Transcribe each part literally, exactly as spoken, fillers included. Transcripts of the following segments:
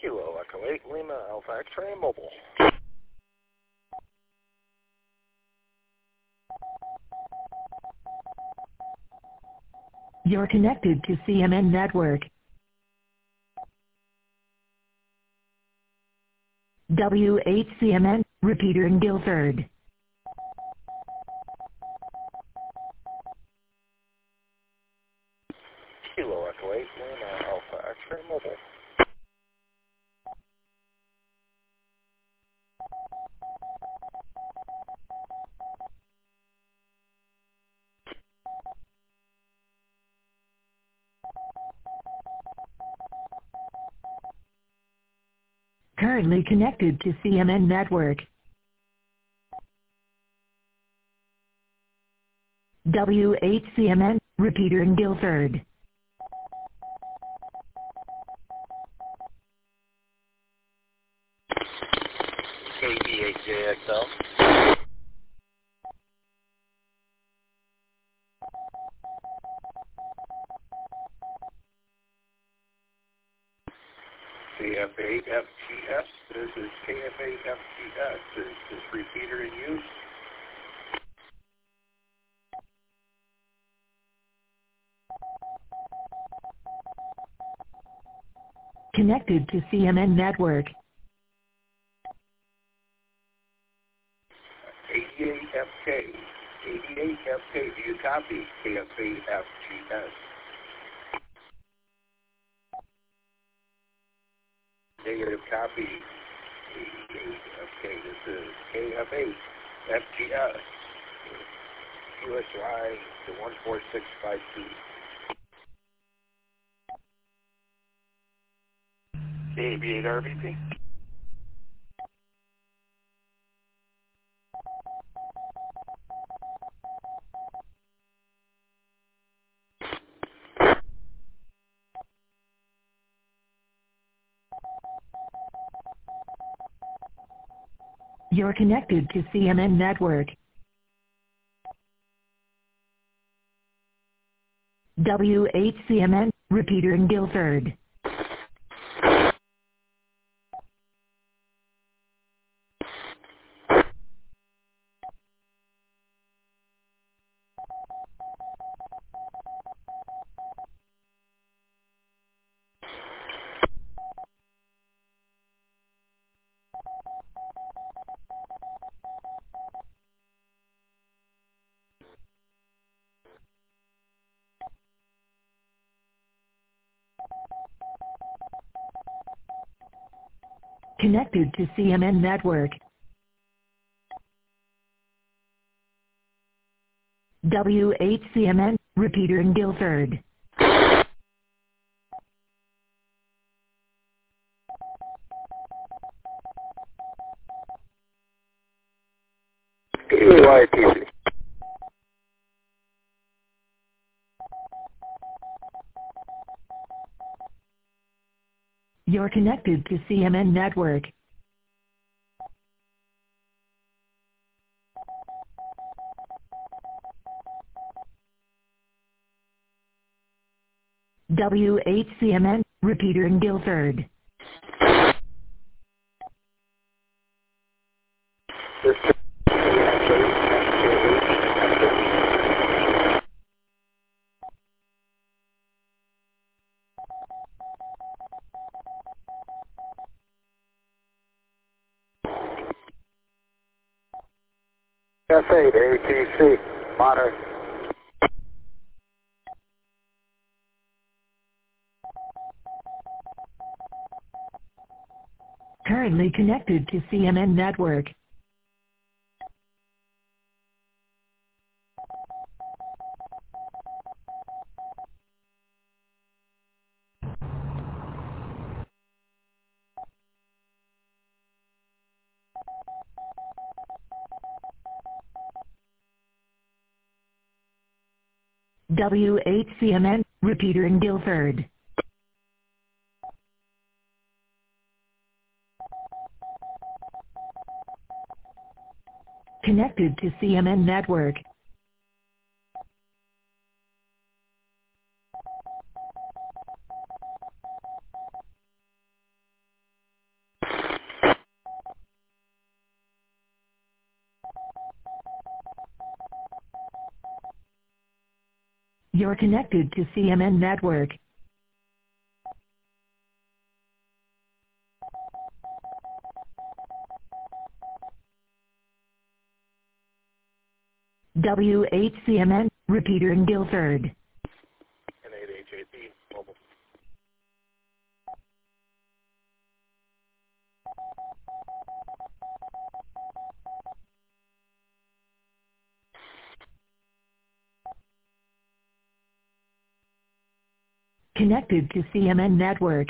Kilo Echo eight Lima Alpha X-Ray Mobile. You're connected to C M N Network. W eight C M N, repeater in Guilford. Kilo Echo eight Lima Alpha X-Ray Mobile. Currently connected to C M N Network. W eight C M N, repeater in Guilford. K B eight J X L. C F eight F G S, this is K F eight F G S, is this repeater in use? Connected to C M N Network. eighty-eight F K, eighty-eight F K, do you copy K F eight F G S? Negative copy, eighty-eight F K, this is K F eight F G S, U S Y to one four six five two. K B eight R V P. You're connected to C M N Network. W eight C M N, repeater in Guilford. Connected to C M N Network. W eight C M N, repeater in Guilford. K Y T C. You're connected to C M N Network. W eight C M N, repeater in Guilford. This is F eight A T C, monitor. Currently connected to C M N Network. W eight C M N, repeater in Guilford. Connected to C M N Network. You're connected to C M N Network. W eight C M N, repeater in Guilford. N eight H eight B, mobile. Connected to C M N Network.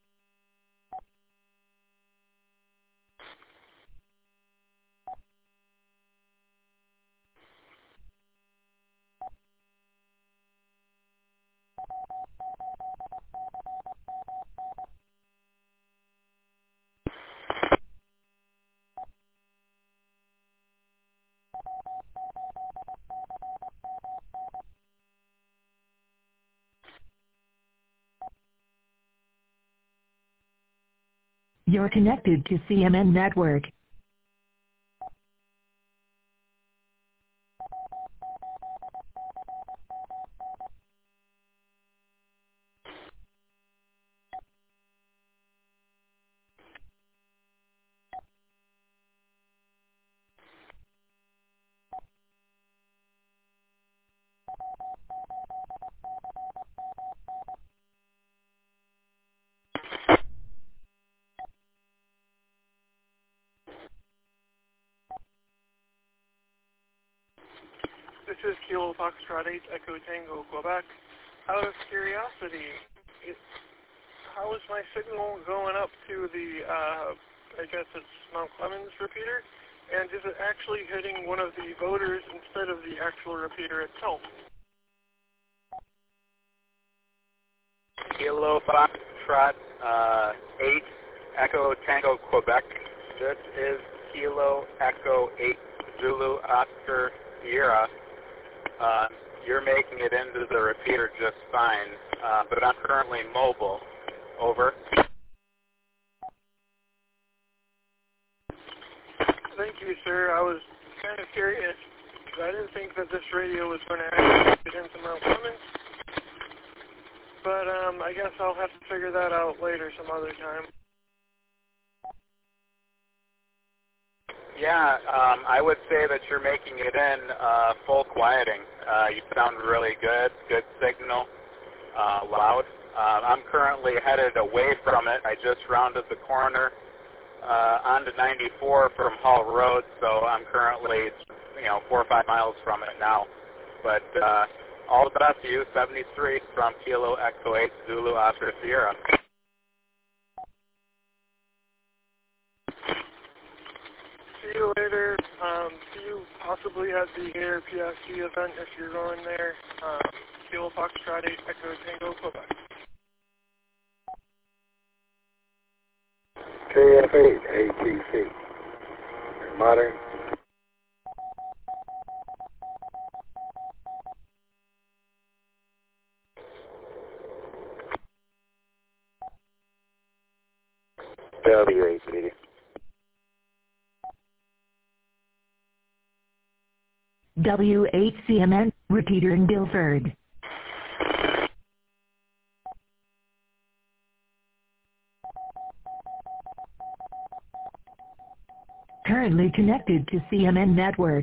You're connected to C M N Network. This is Kilo Foxtrot eight Echo Tango, Quebec. Out of curiosity, it, how is my signal going up to the, uh, I guess it's Mount Clemens repeater? And is it actually hitting one of the voters instead of the actual repeater itself? Kilo Foxtrot uh, eight Echo Tango, Quebec. This is Kilo Echo eight Zulu Oscar Sierra. Uh, you're making it into the repeater just fine, uh, but I'm currently mobile. Over. Thank you, sir. I was kind of curious. I didn't think that this radio was going to actually get into Mount Clemens. But um, I guess I'll have to figure that out later some other time. Yeah, um, I would say that you're making it in uh, full quieting. Uh, you sound really good, good signal, uh, loud. Uh, I'm currently headed away from it. I just rounded the corner uh, onto ninety-four from Hall Road, so I'm currently, you know, four or five miles from it now. But uh, all the best to you, seventy-three from Kilo Echo eight Zulu Oscar Sierra. See you later. Um, see you possibly at the Air P S C event if you're going there. Um, Kilo Foxtrot eight Echo Tango, Quebec. K F eight A T C. Modern. W eight meeting. W eight C M N, repeater in Guilford. Currently connected to C M N Network.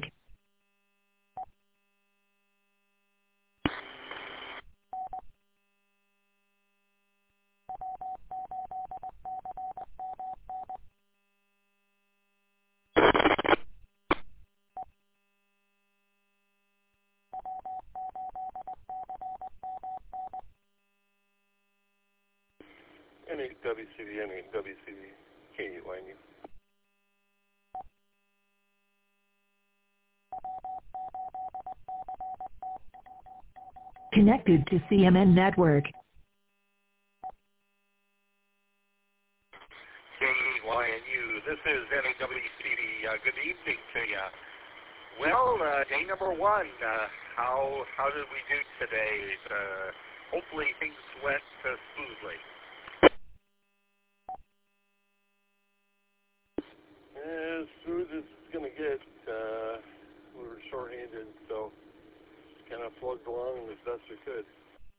N eight W C V, N eight W C V, K U I N U. Connected to C M N Network. K E Y N U, this is N A W C V. Uh, good evening to you. Well, uh, day number one, uh, how how did we do today? Uh, hopefully things went uh, smoothly. As smooth as it's going to get. Uh, we were short-handed, so kind of flood along as best we could.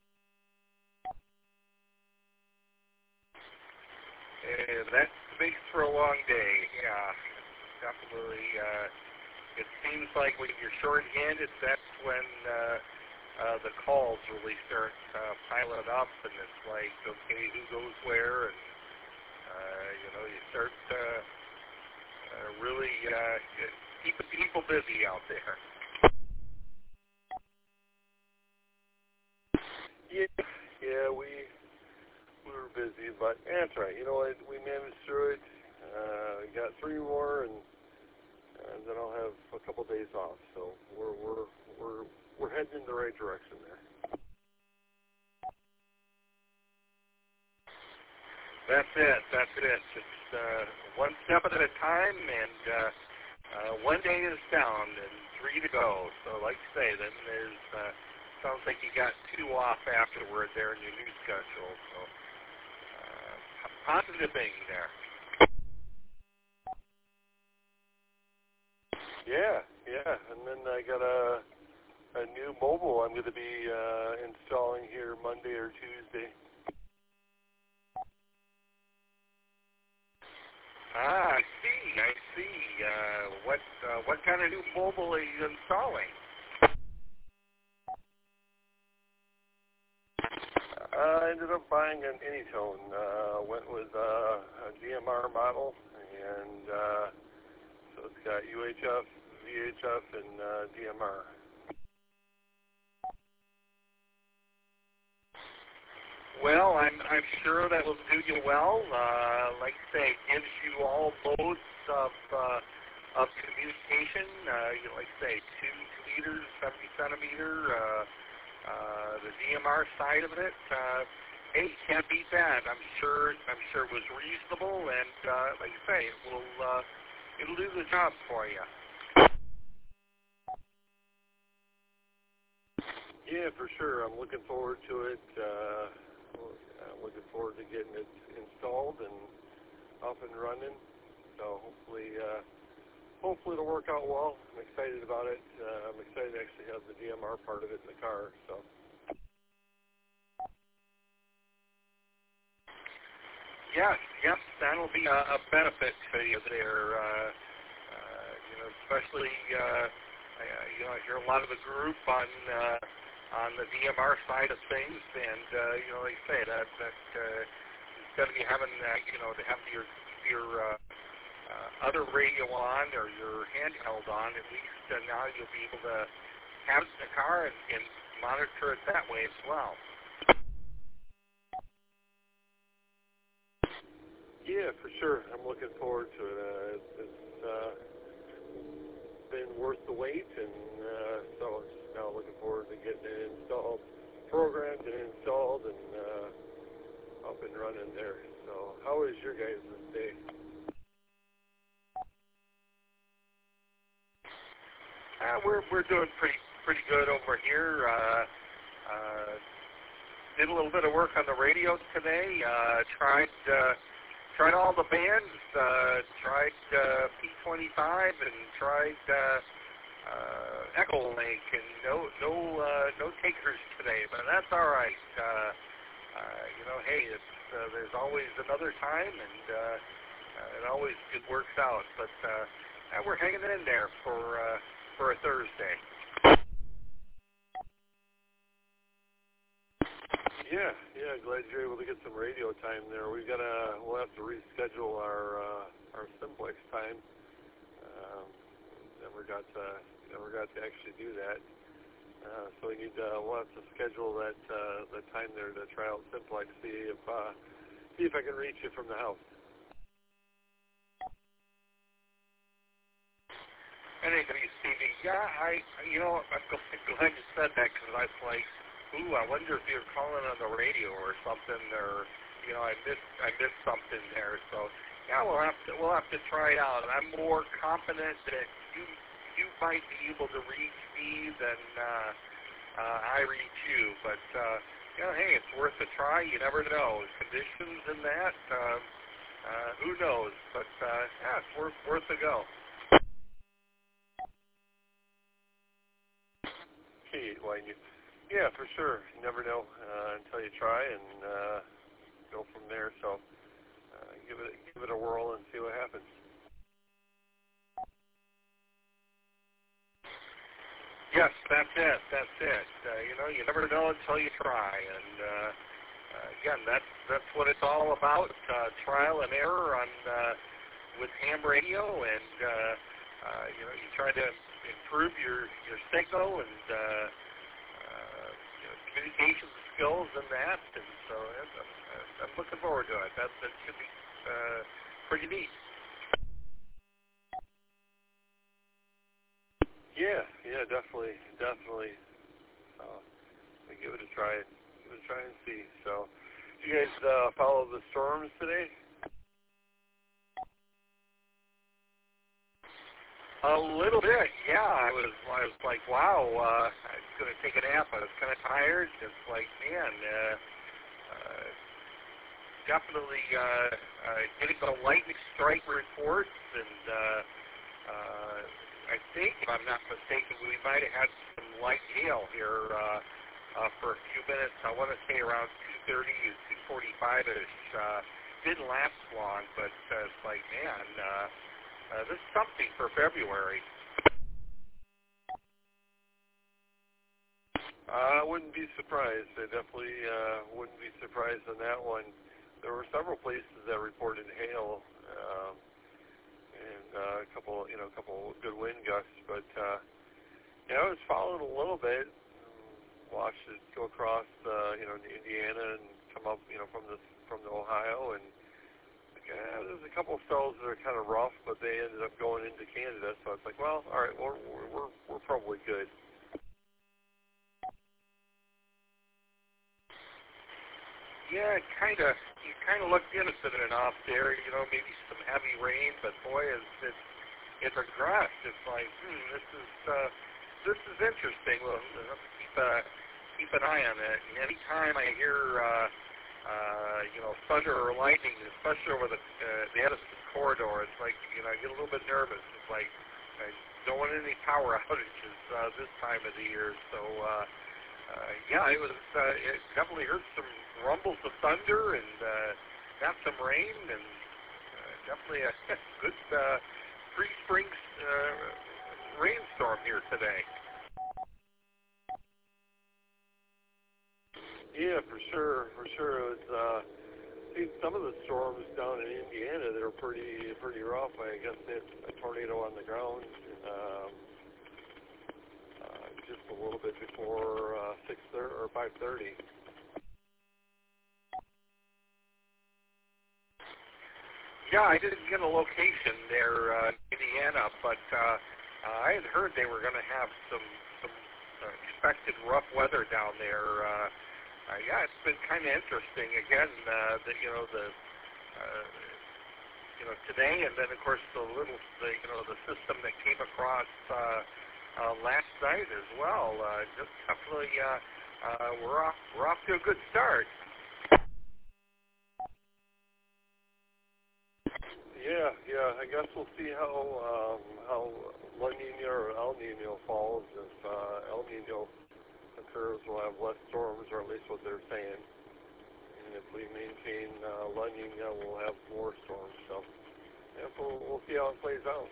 And that makes for a long day. Yeah, definitely. Uh, it seems like when you're short-handed, that's when uh, uh, the calls really start uh, piling up, and it's like, okay, who goes where, and uh, you know, you start uh, uh, really uh, keeping people busy out there. Yeah, yeah, we we were busy, but yeah, that's right. You know what? We managed through it. Uh, got three more, and, and then I'll have a couple days off. So we're we're we're we're heading in the right direction there. That's it. That's it. It's uh, one step at a time, and uh, uh, one day is down, and three to go. So, like I say, then there's uh, sounds like you got two off afterward there in your new schedule. So, uh, positive thing there. Yeah, yeah, and then I got a a new mobile I'm going to be uh, installing here Monday or Tuesday. Ah, I see. I see. Uh, what uh, what kind of new mobile are you installing? Uh, I ended up buying an Anytone. Uh, went with uh, a D M R model, and uh, so it's got U H F, V H F, and uh, D M R. Well, I'm I'm sure that will do you well. Uh, like I say, it gives you all modes of uh, of communication. Uh, you know, like I say, two meters, seventy centimeter. Uh, uh, the D M R side of it. Uh, hey, can't beat that. I'm sure. I'm sure it was reasonable, and uh, like I say, it will uh, it'll do the job for you. Yeah, for sure. I'm looking forward to it. Uh, I'm looking forward to getting it installed and up and running. So hopefully, uh, hopefully it'll work out well. I'm excited about it. Uh, I'm excited to actually have the D M R part of it in the car. So. Yes, yes, that'll be a, a benefit to you there. Uh, uh, you know, especially uh, I, you know, I hear a lot of the group on uh, on the D M R side of things, and uh, you know, they say that that uh, instead of you having uh, you know to have your your uh, uh, other radio on or your handheld on, at least uh, now you'll be able to have it in the car and, and monitor it that way as well. Yeah, for sure. I'm looking forward to it. Uh, it's it's uh, been worth the wait, and uh, so it's just now looking forward to getting it installed, programmed and installed, and uh, up and running there. So, how is your guys' day? Uh, we're we're doing pretty pretty good over here. Uh, uh, did a little bit of work on the radio today. Uh, tried. Uh, Tried all the bands, uh, tried uh, P twenty-five and tried uh, uh, Echo Link, and no no uh, no takers today, but that's all right. Uh, uh, you know, hey, it's, uh, there's always another time, and uh, uh, it always it works out. But uh, yeah, we're hanging in there for uh, for a Thursday. Yeah, yeah, glad you're able to get some radio time there. We've got to, we'll have to reschedule our uh, our Simplex time. Um, never got to, never got to actually do that. Uh, so we need to, we'll have to schedule that uh, that time there to try out Simplex, see if uh, see if I can reach you from the house. And hey, W C B, yeah, I, you know, I'm glad you said that because I was like, ooh, I wonder if you're calling on the radio or something, or you know, I missed I missed something there. So yeah, we'll have to we'll have to try it out. I'm more confident that you you might be able to reach me than uh, uh, I reach you. But uh, you know, hey, it's worth a try. You never know conditions and that. Uh, uh, who knows? But uh, yeah, it's worth worth a go. Okay, well, you Yeah, for sure. You never know uh, until you try and uh, go from there. So uh, give it give it a whirl and see what happens. Yes, that's it. That's it. Uh, you know, you never know until you try, and uh, uh, again, that's that's what it's all about: uh, trial and error on uh, with ham radio, and uh, uh, you know, you try to improve your your signal and uh, uh, you know, communication skills and that, and so I'm, I'm looking forward to it. That that should be uh, pretty neat. Yeah, yeah, definitely, definitely. So, I give it a try. Give it a try and see. So, do you guys uh, follow the storms today? A little bit, yeah. I was, I was like, wow. Uh, I was going to take a nap. I was kind of tired. It's like, man, uh, uh, definitely uh, uh, getting the lightning strike reports, and uh, uh, I think, if I'm not mistaken, we might have had some light hail here uh, uh, for a few minutes. I want to say around two thirty to two forty-five-ish. Uh, didn't last long, but uh, it's like, man, uh, uh, this is something for February. I uh, wouldn't be surprised. I definitely uh, wouldn't be surprised on that one. There were several places that reported hail. Um, and uh, a couple, you know, a couple good wind gusts, but uh, you know, it's followed a little bit. Watched it go across, uh, you know, Indiana and come up, you know, from the from the Ohio, and uh, there's a couple of spells that are kind of rough, but they ended up going into Canada. So it's like, well, all right, we're we're we're probably good. Yeah, kind of. You kind of looked innocent enough there. You know, maybe some heavy rain, but boy, it's it's it progressed. It's like, hmm, this is uh, this is interesting. Well, I'll have to keep uh, keep an eye on it. And anytime I hear uh, uh, you know, thunder or lightning, especially over the uh, the Edison corridor, it's like, you know, I get a little bit nervous. It's like I don't want any power outages uh, this time of the year. So uh, uh, yeah, it was uh, it definitely heard some rumbles of thunder and uh, got some rain, and uh, definitely a good uh, pre-spring uh, rainstorm here today. Yeah, for sure, for sure. It was, uh, seen some of the storms down in Indiana that are pretty pretty rough. I guess they had a tornado on the ground um, uh, just a little bit before uh, six thirty or five thirty. Yeah, I didn't get a location there, uh, Indiana, but uh, uh, I had heard they were going to have some some uh, expected rough weather down there. Uh, uh, yeah, it's been kind of interesting. Again, uh, the, you know the uh, you know today, and then of course the little the, you know the system that came across uh, uh, last night as well. Uh, just definitely, uh, uh, we're off we're off to a good start. Yeah, yeah. I guess we'll see how um, how La Nina or El Nino falls. If uh, El Nino occurs, we'll have less storms, or at least what they're saying. And if we maintain uh, La Nina, we'll have more storms. So, yeah, we'll, we'll see how it plays out.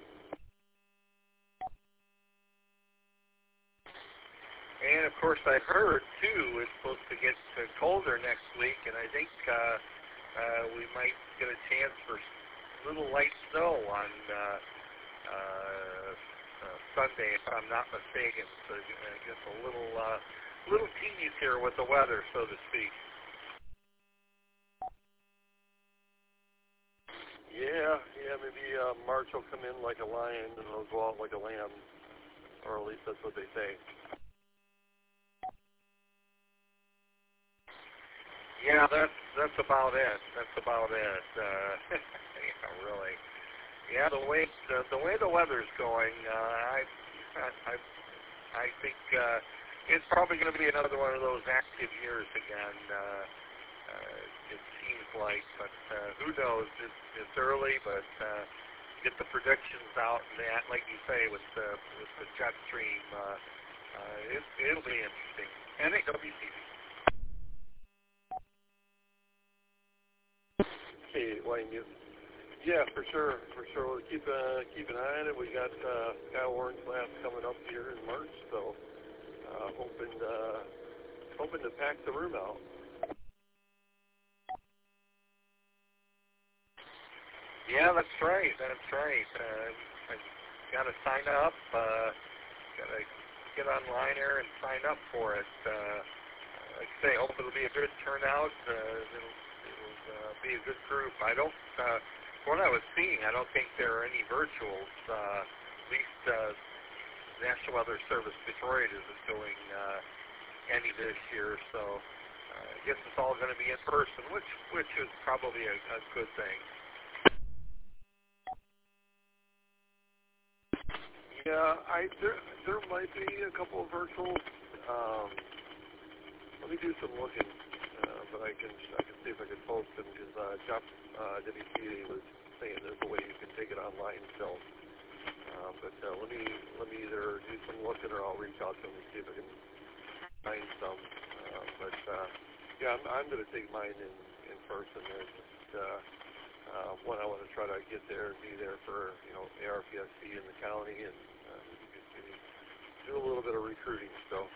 And of course, I heard too it's supposed to get uh, colder next week, and I think uh, uh, we might get a chance for little light snow on uh, uh, uh, Sunday, if I'm not mistaken. So I guess a little uh, little tease here with the weather, so to speak. Yeah, yeah. Maybe uh, March will come in like a lion, and it'll go out like a lamb, or at least that's what they say. Yeah, that's that's about it. That's about it. Uh, yeah, really. Yeah, the way the, the way the weather's going, uh, I I I think uh, it's probably going to be another one of those active years again. Uh, uh, it seems like, but uh, who knows? It's, it's early, but uh, get the predictions out and that, like you say, with the with the jet stream. Uh, uh, it, it'll be interesting. N A W C B. Hey, Wayne, you. Yeah, for sure, for sure. We'll keep uh, keep an eye on it. We got uh, Skywarn class coming up here in March, so uh, hoping uh, hoping to pack the room out. Yeah, that's right. That's right. Uh, I got to sign up. Uh, got to get online there and sign up for it. Uh, like I say, hope it'll be a good turnout. Uh, it'll it'll uh, be a good group. I don't. Uh, From what I was seeing, I don't think there are any virtuals. Uh, at least uh, National Weather Service Detroit isn't doing uh, any this year, so uh, I guess it's all going to be in person, which which is probably a, a good thing. Yeah, I there there might be a couple of virtuals. Um, let me do some looking, uh, but I can I can see if I can post them because uh, Jeff uh, W C A was saying there's a way you can take it online still. Uh, but uh, let me let me either do some looking or I'll reach out to them and see if I can find some. Uh, but uh, yeah, I'm, I'm going to take mine in in person. There's just uh, uh, one I want to try to get there and be there for you know A R P S C in the county and uh, maybe do a little bit of recruiting. So.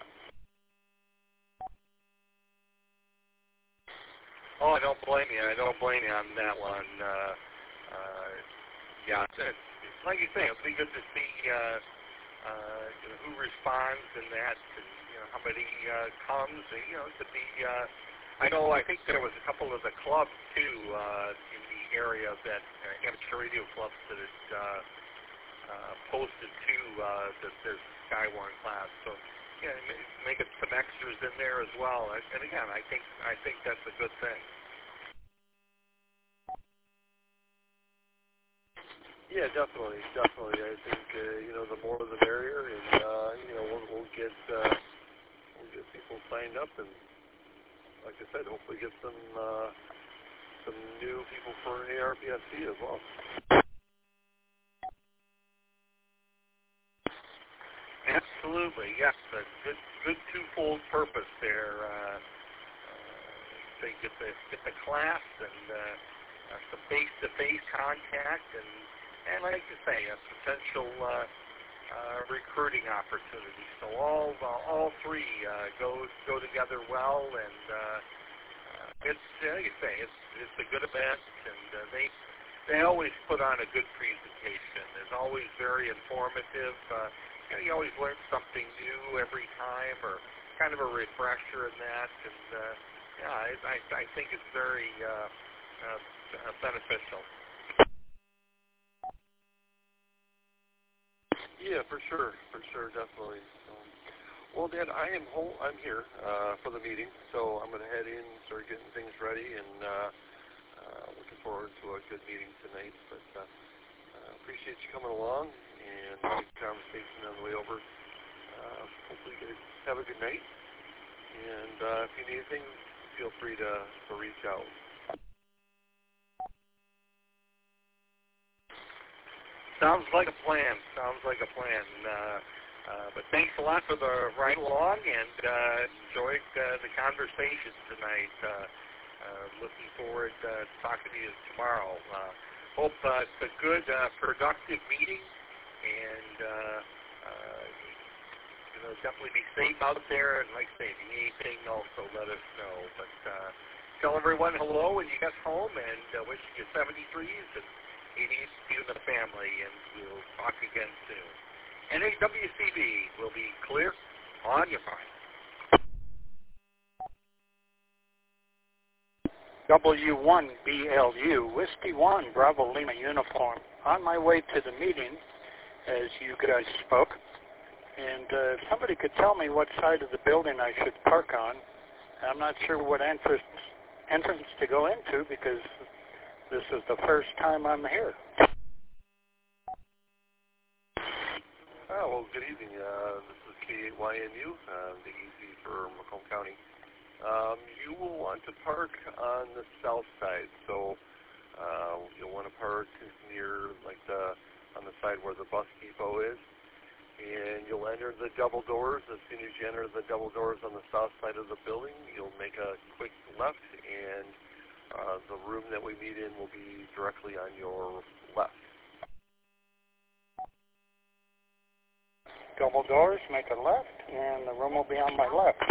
Oh, I don't blame you. I don't blame you on that one. Uh, uh, yeah, it's, it's, like you say, it'll be good to see uh, uh, you know, who responds and that, and you know how many uh, comes. And, you know, to be. Uh, I know. I think there was a couple of the clubs too uh, in the area that uh, amateur radio clubs that had uh, uh, posted to uh, that there's a Skywarn class. So yeah, make it some extras in there as well. And, and again, I think I think that's a good thing. Yeah, definitely, definitely. I think uh, you know the more the merrier, and uh, you know we'll, we'll get uh, we'll get people signed up, and like I said, hopefully get some uh, some new people for A R P S C as well. Absolutely, yes. A good, good twofold purpose there. Uh, uh, they get the get the class and uh, uh, some face-to-face contact, and and like you say, a potential uh, uh, recruiting opportunity. So all uh, all three uh, go go together well, and uh, uh, it's uh, like you say, it's it's a good event, and uh, they they always put on a good presentation. It's always very informative. Uh, You know, you always learn something new every time, or kind of a refresher in that, and uh, yeah, I, I, I think it's very uh, uh, beneficial. Yeah, for sure, for sure, definitely. So, well, Dan, I am home. I'm here uh, for the meeting, so I'm going to head in, start getting things ready, and uh, uh, looking forward to a good meeting tonight. But uh, uh, appreciate you coming along. And nice conversation on the way over. Uh, hopefully you guys have a good night. And uh, if you need anything, feel free to, to reach out. Sounds like a plan. Sounds like a plan. Uh, uh, but thanks a lot for the ride along, and uh, enjoyed uh, the conversation tonight. Uh, uh, looking forward uh, to talking to you tomorrow. Uh, hope uh, it's a good, uh, productive meeting. And, uh, uh, you know, definitely be safe out there. And like I say, if you need anything, also let us know. But uh, tell everyone hello when you get home, and uh, wishing you seventy-threes and eighties to you and the family. And we'll talk again soon. N A W C B will be clear on your mind. W one B L U, Whiskey one, Bravo Lima uniform. On my way to the meeting, as you guys spoke, and uh, if somebody could tell me what side of the building I should park on. I'm not sure what entrance, entrance to go into because this is the first time I'm here. Oh, well, good evening. Uh, this is K eight Y N U, uh, the E Z for Macomb County. Um, you will want to park on the south side, so uh, you'll want to park near, like, the on the side where the bus depot is. and you'll enter the double doors. As soon as you enter the double doors on the south side of the building, you'll make a quick left, and uh, the room that we meet in will be directly on your left. Double doors, make a left, and the room will be on my left.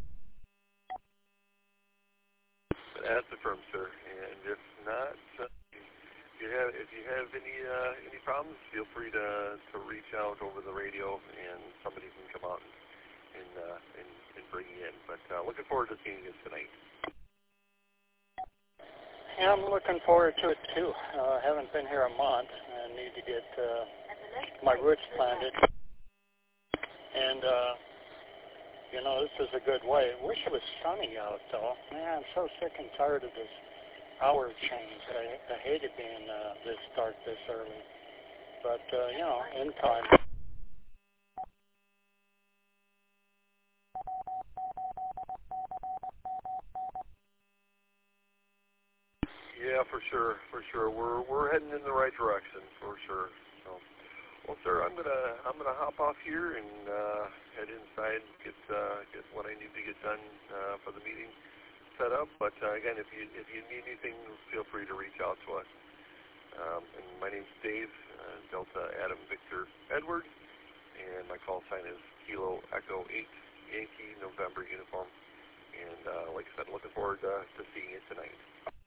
That's affirmed, sir. And if not, uh, if you have if you have any uh, any problems, feel free to to reach out over the radio, and somebody can come out and uh, and, and bring you in. But uh, looking forward to seeing you tonight. Yeah, I'm looking forward to it too. I uh, haven't been here a month. I need to get uh, my roots planted. And, uh, you know, this is a good way. I wish it was sunny out, though. Man, I'm so sick and tired of this hour change. I, I hated being uh, this dark this early. But, uh, you know, in time. Yeah, for sure, for sure. We're we're heading in the right direction, for sure. So. Well, sir, I'm gonna I'm gonna hop off here and uh, head inside, get uh, get what I need to get done uh, for the meeting set up. But uh, again, if you if you need anything, feel free to reach out to us. Um, and my name's Dave, uh, Delta Adam Victor Edward, and my call sign is Kilo Echo eight Yankee November uniform. And uh, like I said, looking forward to, to seeing you tonight.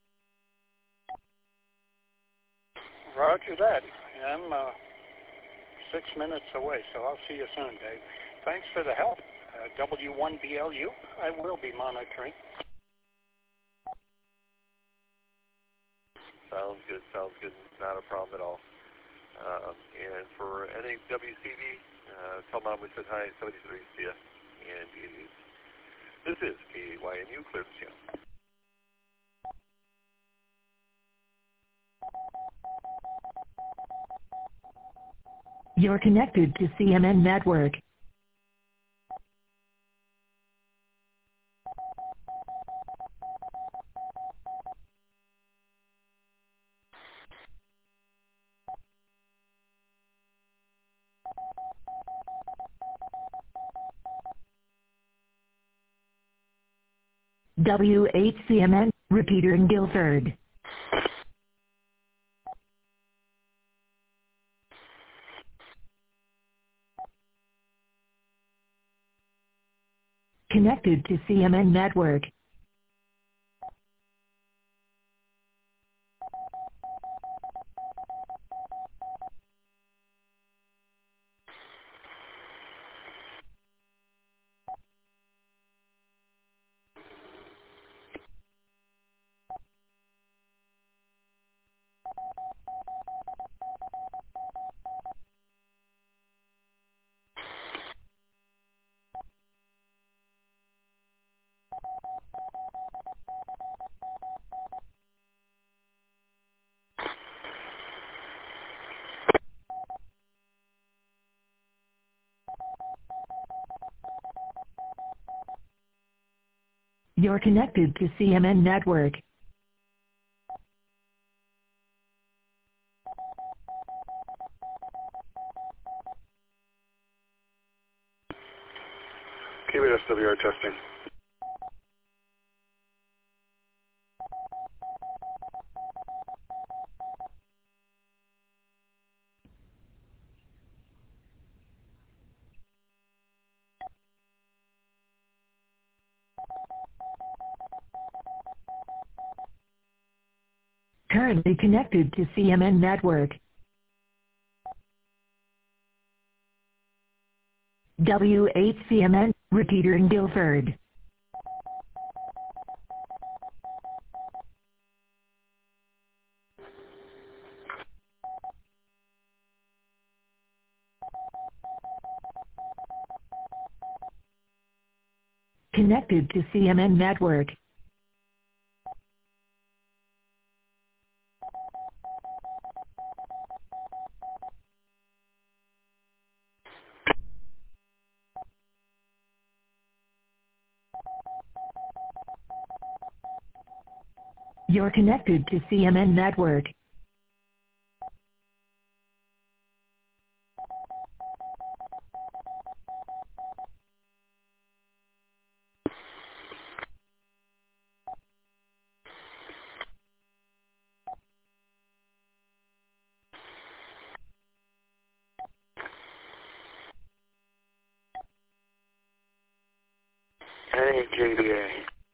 Roger that. I'm. Uh Six minutes away, so I'll see you soon, Dave. Thanks for the help. Uh, W one B L U, I will be monitoring. Sounds good, sounds good. Not a problem at all. Um, and for N A W C B, uh, tell Mom we said hi, seventy-three, see ya, and be at ease. This is K A Y N U, clear the channel. You're connected to C M N Network. W eight C M N, repeater in Guilford. Connected to C M N Network. You're connected to C M N Network. K B S W R testing. Currently connected to C M N Network. W eight C M N, repeater in Guilford. Connected to C M N Network. You're connected to C M N Network. That ain't J D A.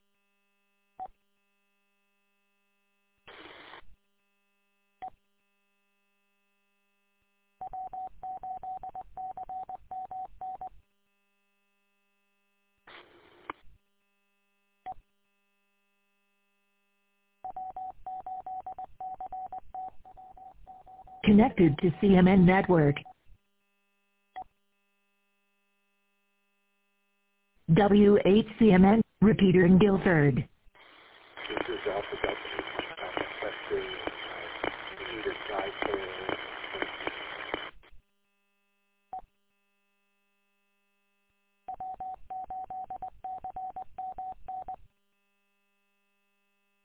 Connected to C M N Network. W eight C M N, repeater in Guilford. This is Alpha Delta. Uh, that's the uh, needed guide for